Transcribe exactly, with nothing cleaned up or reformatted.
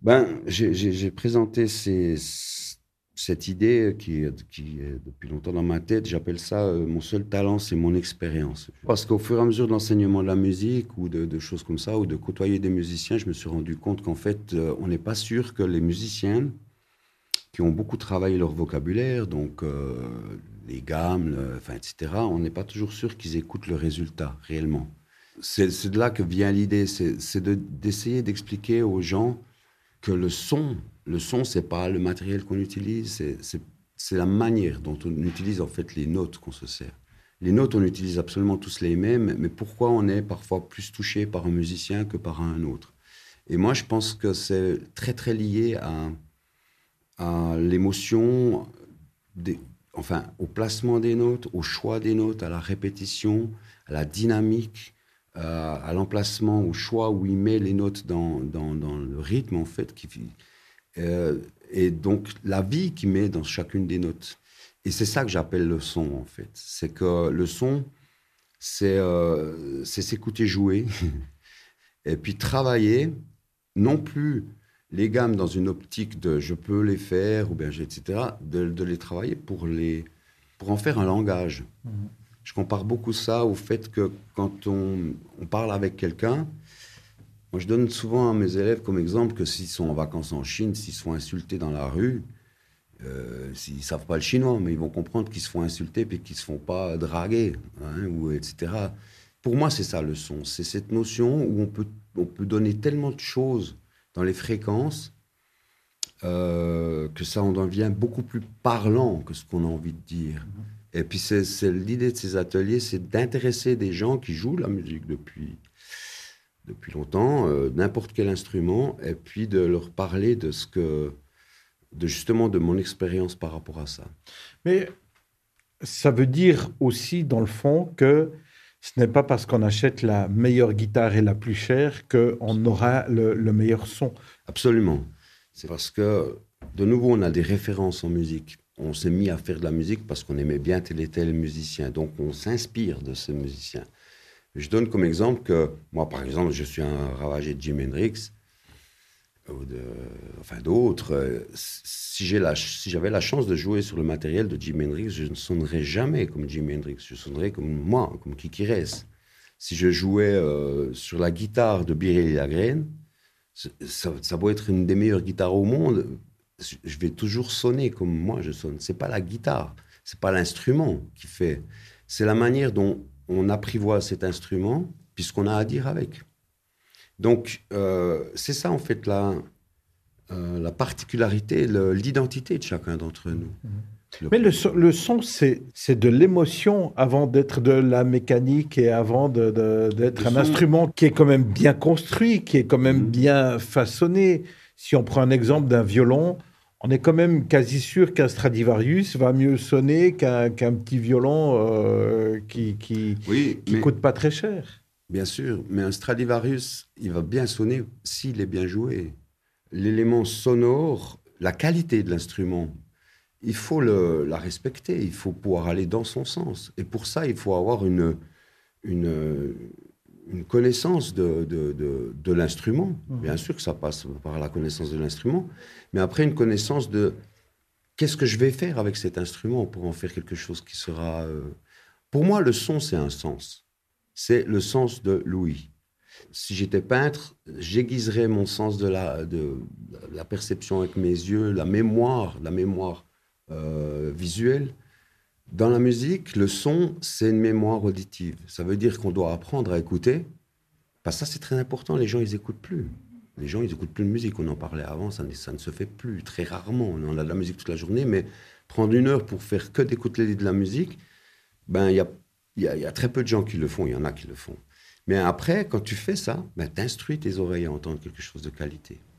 Ben, j'ai j'ai- j'ai présenté ces- cette idée qui, est- qui est depuis longtemps dans ma tête. J'appelle ça euh, mon seul talent, c'est mon expérience. Parce qu'au fur et à mesure de l'enseignement de la musique ou de, de choses comme ça, ou de côtoyer des musiciens, je me suis rendu compte qu'en fait, euh, on n'est pas sûr que les musiciens qui ont beaucoup travaillé leur vocabulaire, donc euh, les gammes, le- enfin, et cetera, on n'est pas toujours sûr qu'ils écoutent le résultat réellement. C'est c'est de là que vient l'idée, c'est c'est de- d'essayer d'expliquer aux gens que le son, le son, c'est pas le matériel qu'on utilise, c'est c'est- c'est la manière dont on utilise en fait les notes qu'on se sert. Les notes, on utilise absolument tous les mêmes, mais pourquoi on est parfois plus touché par un musicien que par un autre? Et moi, je pense que c'est très très lié à, à l'émotion, des- enfin au placement des notes, au choix des notes, à la répétition, à la dynamique, euh, à l'emplacement, au choix où il met les notes dans, dans, dans le rythme en fait, qui, euh, et donc la vie qu'il met dans chacune des notes. Et c'est ça que j'appelle le son en fait. C'est que le son, c'est euh, c'est s'écouter jouer et puis travailler, non plus les gammes dans une optique de je peux les faire, ou bien j'ai- et cetera, de, de les travailler pour, les, pour en faire un langage. Mhm. Je compare beaucoup ça au fait que quand on, on parle avec quelqu'un, moi je donne souvent à mes élèves comme exemple que s'ils sont en vacances en Chine, s'ils se font insulter dans la rue, euh, s'ils ne savent pas le chinois, mais ils vont comprendre qu'ils se font insulter et qu'ils ne se font pas draguer, hein, ou et cetera. Pour moi, c'est ça le son. C'est cette notion où on peut, on peut donner tellement de choses dans les fréquences euh, que ça en devient beaucoup plus parlant que ce qu'on a envie de dire. Et puis, c'est, c'est l'idée de ces ateliers, c'est d'intéresser des gens qui jouent la musique depuis, depuis longtemps, euh, n'importe quel instrument, et puis de leur parler de ce que, de justement de mon expérience par rapport à ça. Mais ça veut dire aussi, dans le fond, que ce n'est pas parce qu'on achète la meilleure guitare et la plus chère qu'on aura le, le meilleur son. Absolument. C'est parce que, de nouveau, on a des références en musique. On s'est mis à faire de la musique parce qu'on aimait bien tel et tel musicien. Donc, on s'inspire de ces musiciens. Je donne comme exemple que, moi, par exemple, je suis un ravagé de Jimi Hendrix, ou de, enfin d'autres. Euh, Si j'ai la, si j'avais la chance de jouer sur le matériel de Jimi Hendrix, je ne sonnerais jamais comme Jimi Hendrix. Je sonnerais comme moi, comme Kiki Rez. Si je jouais euh, sur la guitare de Biréli Lagrène, ça, ça doit être une des meilleures guitares au monde. Je vais toujours sonner comme moi je sonne. C'est pas la guitare, c'est pas l'instrument qui fait. C'est la manière dont on apprivoise cet instrument, puisqu'on a à dire avec. Donc, euh, c'est ça, en fait, la, euh, la particularité, le- l'identité de chacun d'entre nous. Le- Mais le, son, le son, c'est, c'est de l'émotion avant d'être de la mécanique et avant de, de- d'être le un son, instrument qui est quand même bien construit, qui est quand même Mhm. bien façonné. Si on prend un exemple d'un violon, on est quand même quasi sûr qu'un Stradivarius va mieux sonner qu'un, qu'un petit violon euh, qui, qui, Oui, qui mais coûte pas très cher. bien sûr, mais un Stradivarius, il va bien sonner s'il est bien joué. L'élément sonore, la qualité de l'instrument, il faut le- la respecter, il faut pouvoir aller dans son sens. Et pour ça, il faut avoir une, une, une connaissance de, de, de, de l'instrument. Bien Mhm. sûr que ça passe par la connaissance de l'instrument, mais après une connaissance de qu'est-ce que je vais faire avec cet instrument pour en faire quelque chose qui sera... euh, Pour moi, le son, c'est un sens. C'est le sens de l'ouïe. Si j'étais peintre, j'aiguiserais mon sens de la, de la perception avec mes yeux, la mémoire, la mémoire euh, visuelle. Dans la musique, le son, c'est une mémoire auditive. Ça veut dire qu'on doit apprendre à écouter. Parce que ça, c'est très important. Les gens, ils n'écoutent plus. Les gens, ils n'écoutent plus de musique. On en parlait avant, ça, ne- ça ne se fait plus. Très rarement. On a de la musique toute la journée, mais prendre une heure pour faire que d'écouter de la musique, ben, il y a, il y a- il y a très peu de gens qui le font. Il y en a qui le font. Mais après, quand tu fais ça, ben, tu instruis tes oreilles à entendre quelque chose de qualité.